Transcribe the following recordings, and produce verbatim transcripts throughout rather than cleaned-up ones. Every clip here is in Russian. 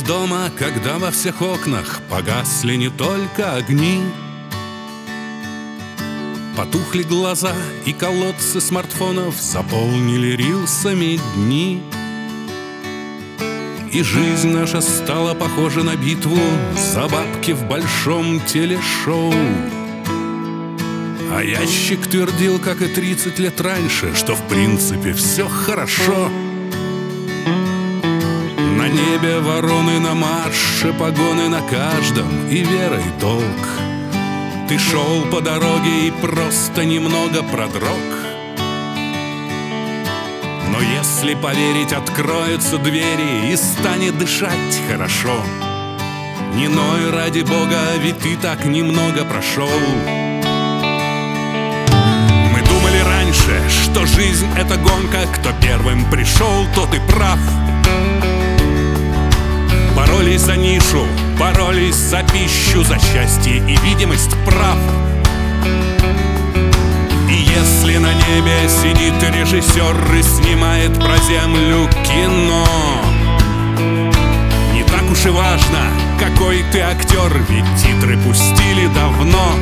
дома, когда во всех окнах погасли не только огни. Потухли глаза, и колодцы смартфонов заполнили рилсами дни. И жизнь наша стала похожа на битву за бабки в большом телешоу. А ящик твердил, как и тридцать лет раньше, что в принципе все хорошо. На небе вороны, на марше погоны на каждом, и верой долг. Ты шел по дороге и просто немного продрог. Но если поверить, откроются двери и станет дышать хорошо. Не ной ради Бога, ведь ты так немного прошел. Мы думали раньше, что жизнь — это гонка, кто первым пришел, тот и прав. Боролись за нишу, боролись за пищу, за счастье и видимость прав. И если на небе сидит режиссер и снимает про землю кино, не так уж и важно, какой ты актер, ведь титры пустили давно.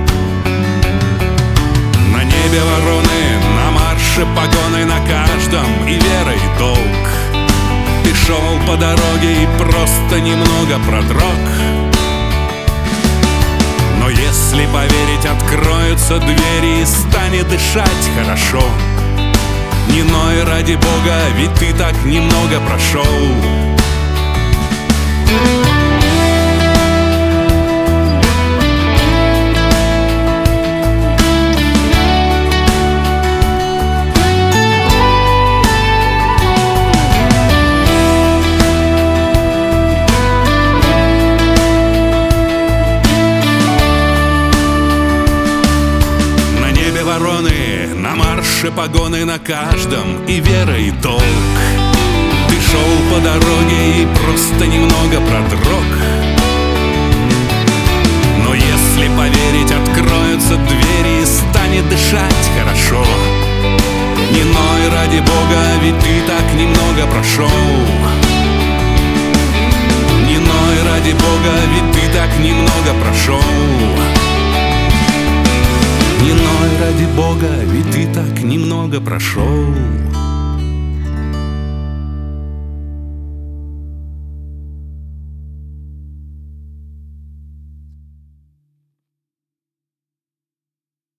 На небе вороны, на марше погоны на каждом, и верой долг. Ты шел по дороге и просто немного продрог. Но если поверить, откроются двери и станет дышать хорошо. Не ной ради Бога, ведь ты так немного прошел. На марше погоны на каждом, и вера, и долг. Ты шел по дороге и просто немного продрог. Но если поверить, откроются двери и станет дышать хорошо. Не ной ради Бога, ведь ты так немного прошел. Не ной ради Бога, ведь ты так немного прошел. Не ной ради Бога, ведь ты так немного прошел.